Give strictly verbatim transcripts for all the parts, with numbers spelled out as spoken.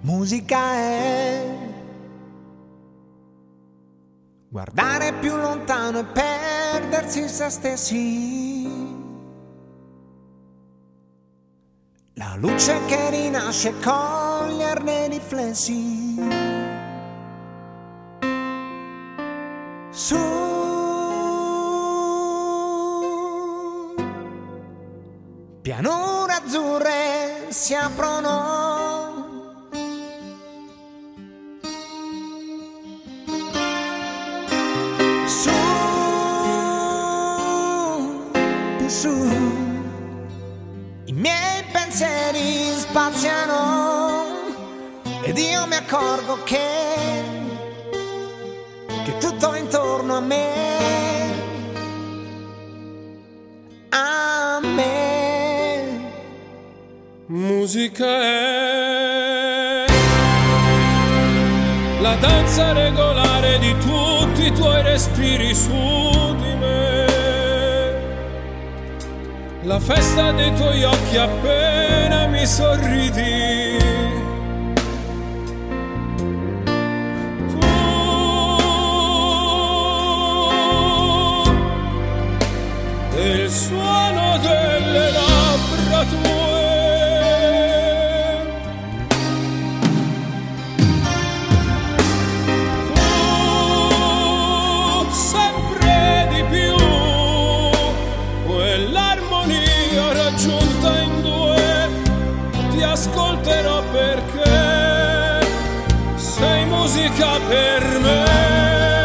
Musica è guardare più lontano e perdersi in se stessi. La luce che rinasce, coglierne i riflessi. Su pianure azzurre si aprono. Su, più su, i miei pensieri spaziano ed io mi accorgo che, che tutto intorno a me, a me, musica è la danza regolare di tutti i tuoi respiri su di me, la festa dei tuoi occhi appena mi sorridi. Tu, e il suono delle labbra tue. Raggiunta in due, ti ascolterò perché sei musica per me.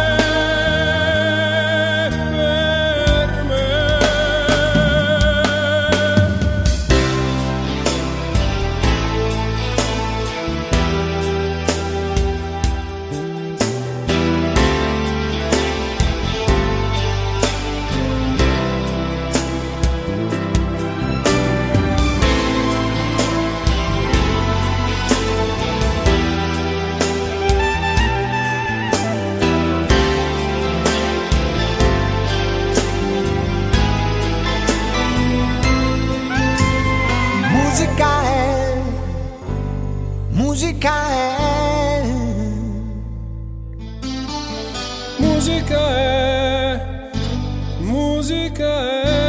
Musica è, musica è, musica è, musica è.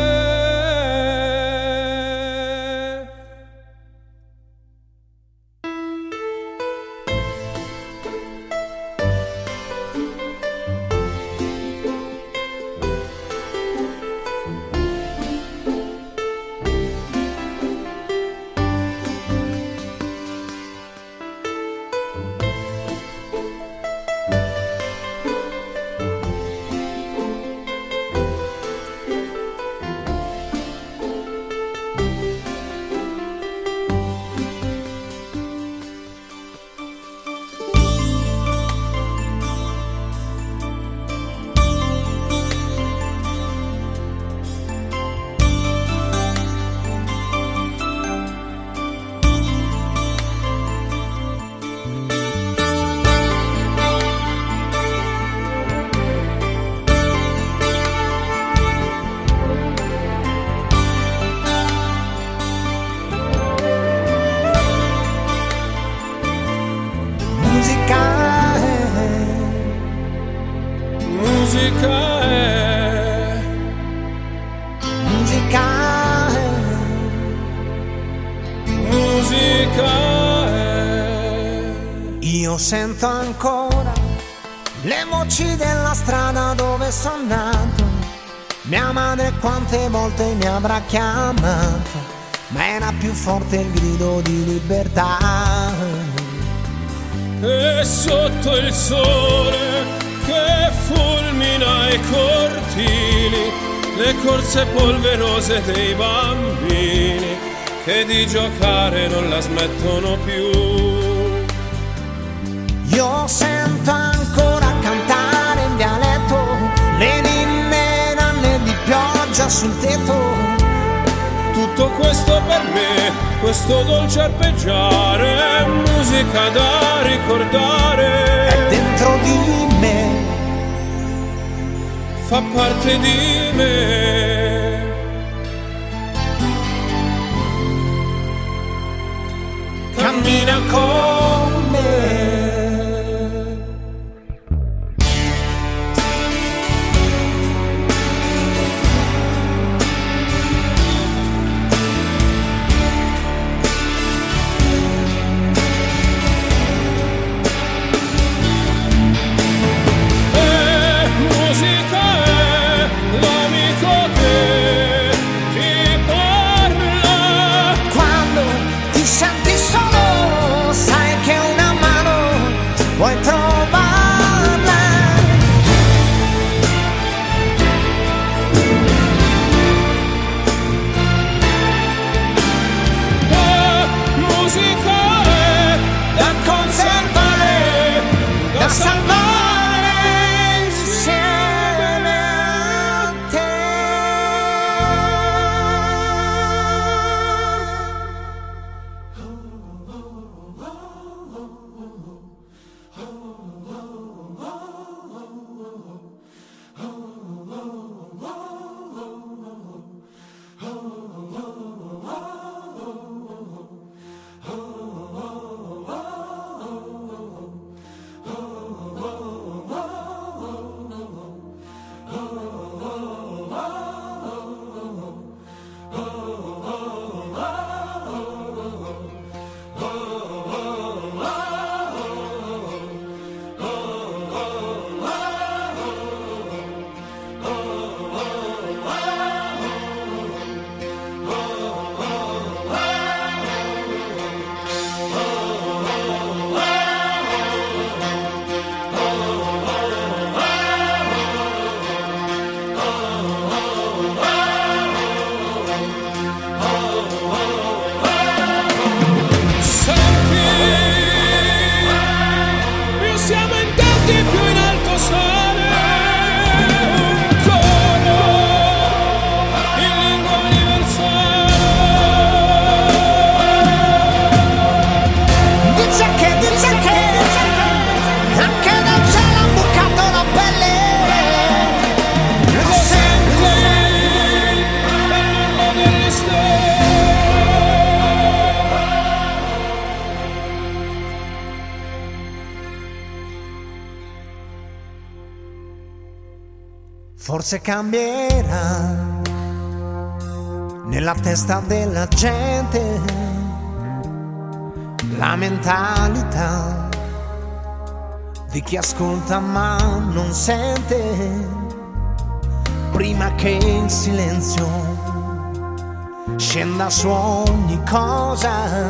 Musica è, musica è, musica è. Io sento ancora le voci della strada dove sono nato. Mia madre quante volte mi avrà chiamato, ma era più forte il grido di libertà. E sotto il sole che fulmina i cortili, le corse polverose dei bambini che di giocare non la smettono più. Io sento ancora cantare in dialetto le ninne nanne di pioggia sul tetto. Tutto questo per me, questo dolce arpeggiare, è musica da ricordare. È dentro di me, fa parte di me. Cammina ancora Forse cambierà nella testa della gente la mentalità di chi ascolta ma non sente, prima che il silenzio scenda su ogni cosa,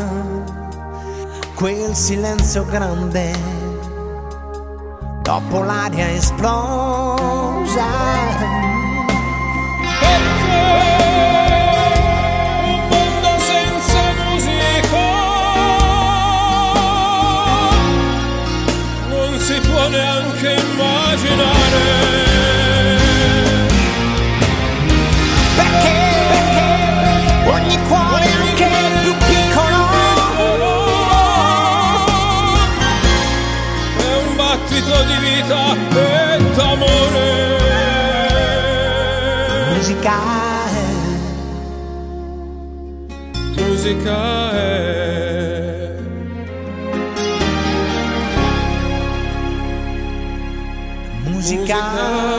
quel silenzio grande dopo l'aria esplosa. Si può neanche immaginare, perché, perché ogni cuore, ogni anche il più piccolo, è un battito di vita e d'amore. Musica è, musica è, musica